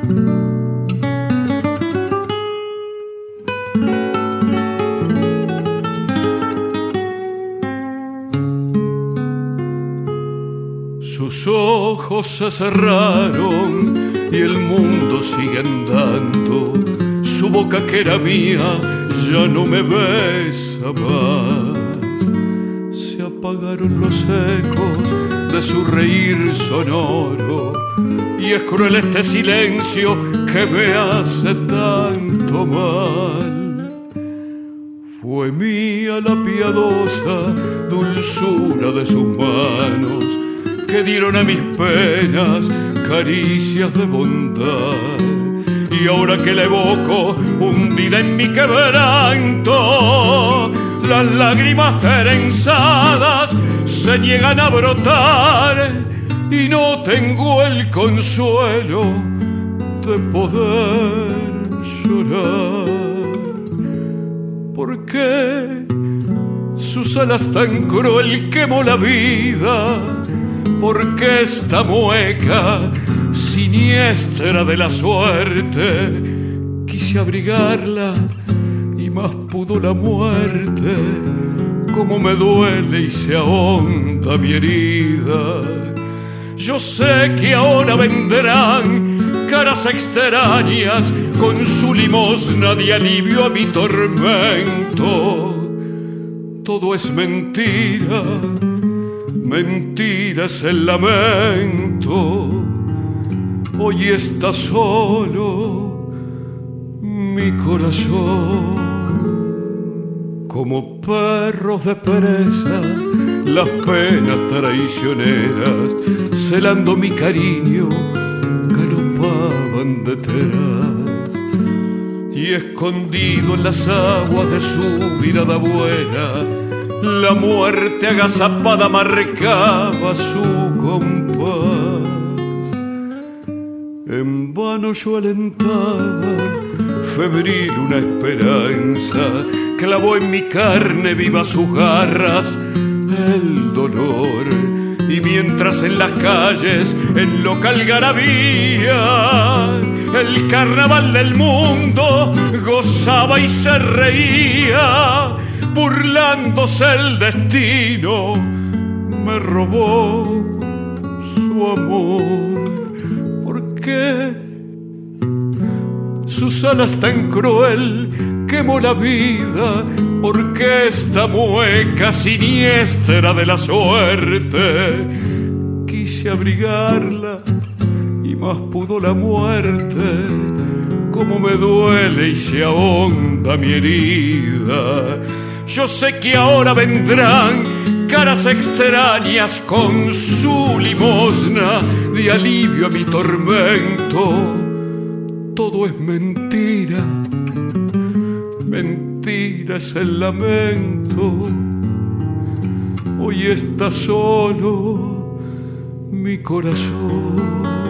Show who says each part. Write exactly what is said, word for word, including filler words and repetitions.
Speaker 1: Sus ojos se cerraron y el mundo sigue andando. Su boca que era mía ya no me besa más. Se apagaron los ecos de su reír sonoro y es cruel este silencio que me hace tanto mal. Fue mía la piadosa dulzura de sus manos que dieron a mis penas caricias de bondad. Y ahora que la evoco, hundida en mi quebranto, las lágrimas trenzadas se niegan a brotar y no tengo el consuelo de poder llorar. ¿Por qué sus alas tan cruel quemó la vida? ¿Por qué esta mueca siniestra de la suerte? Quise abrigarla y más pudo la muerte. Cómo me duele y se ahonda mi herida. Yo sé que ahora vendrán caras extrañas con su limosna de alivio a mi tormento. Todo es mentira, mentira es el lamento. Hoy está solo mi corazón. Como perros de presa, las penas traicioneras, celando mi cariño, galopaban detrás. Y escondido en las aguas de su mirada buena, la muerte agazapada marcaba su compás. En vano yo alentaba, febril una esperanza, clavó en mi carne viva sus garras el dolor. Y mientras en las calles, en loca algarabía, el carnaval del mundo gozaba y se reía, burlándose el destino, me robó su amor. ¿Por qué sus alas tan cruel quemó la vida? ¿Por qué esta mueca siniestra de la suerte? Quise abrigarla y más pudo la muerte. Cómo me duele y se ahonda mi herida. Yo sé que ahora vendrán caras extrañas con su limosna de alivio a mi tormento. Todo es mentira, mentira es el lamento. Hoy está solo mi corazón.